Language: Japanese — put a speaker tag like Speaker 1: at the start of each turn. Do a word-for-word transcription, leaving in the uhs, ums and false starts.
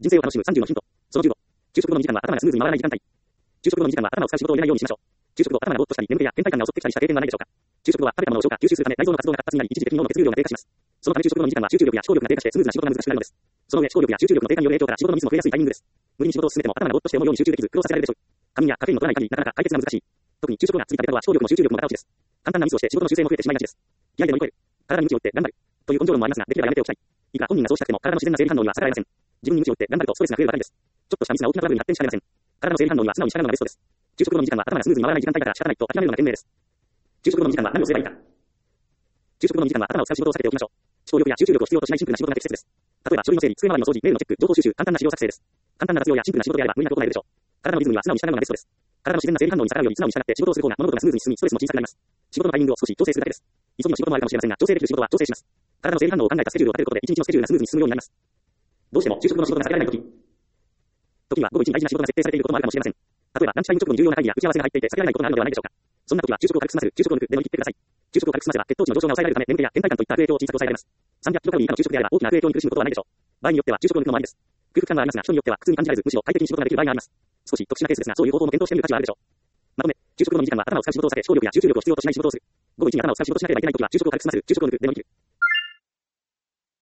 Speaker 1: 人生を楽しむさんじゅうのヒント。そのじゅうご。昼食後のにじかんは頭がスムーズに回らない時間帯。昼食後のにじかんは頭を使う仕事を入れないようにしましょう。昼食後、頭がぼーっとしたり、眠気や倦怠感が襲ってきたりした経験はないでしょうか。昼食後は食べたものを消化、吸収するため内臓の活動が活発になり、一時的に脳の血流量が低下します。そのため昼食後のにじかんは集中力や思考力が低下してスムーズな仕事が難しくなるのです。その上、思考力や集中力の低下による影響から仕事のミスも増えやすいタイミングです。無理に仕事を進めても頭がぼーっとして思うように集中できず苦労させられるでしょう。仮眠やカフェインを取らない限りなかなか解決が難しい。特に昼食後が過ぎた方は思考力も集中力もガタ落ちです。簡単なミスをして仕事の修正も増えてしまいがちです。気合で乗り越える。体に鞭を打って頑張る。という根性論もありますが、できればやめておきたい。いくら本人がそうしたくても体の自然な生理反応には逆らえません。自分に鞭を打って頑張るとストレスが増えるばかりです。ちょっとしたミスが大きなトラブルに発展しかねません。体の生理反応には素直に従うのがベストです。昼食後のにじかんは頭がスムーズに回らない時間帯だから仕方ないと諦めるのが賢明です。昼食後のにじかんは何をすればいいか。昼食後のにじかんは頭を使う仕事を避けておきましょう。思考力や集中力を必要としないシンプルな仕事が適切です。例えば書類の整理、机周りの掃除、メールのチェック、情報収集、簡単な資料作成です。簡単な雑用やシンプルな仕事であれば無理なく行えるでしょう。体のリズムには素直に従うのがベストです。体の自然な生理反応に逆らうより素直に従って仕事をする方が物事がスムーズに進み、ストレスも小さくなります。仕事のタイミングを少し調整するだけです。急ぎの仕事もあるかもしれませんが、調整できる仕事は調整します。体の生理反応を考えたスケジュールを立てることで一日のスケジュールがスムーズに進むようになります。どうしても昼食後の仕事が避けられないとき。時には午後一に大事な仕事が設定されていることもあるかもしれません。例えばランチタイム直後に重要な会議や打ち合わせが入っていて避けられないことがあるのではないでしょうか。そんな時は昼食を軽く済ませる、昼食を抜くで乗り切ってください。昼食を軽く済ませば血糖値の上昇が抑えられるため眠気や倦怠感といった悪影響を小さく抑えられます。さんびゃくキロカロリー以下の昼食であれば大きな悪影響に苦しむことはないでしょう。場合によっては昼食を抜くのもありです。空腹感はありますが、人によっては苦痛に感じられず、むしろ快適に仕事ができる場合があります。少し特殊なケースですが、そういう方法も検討してみる価値はあるでしょう。まとめ、昼食後のにじかんは頭を使う仕事を避け、思考力や集中力を必要としない仕事をする。午後一に頭を使う仕事をしなければいけないときは昼食を軽く済ませる、昼食を抜くで乗り切る。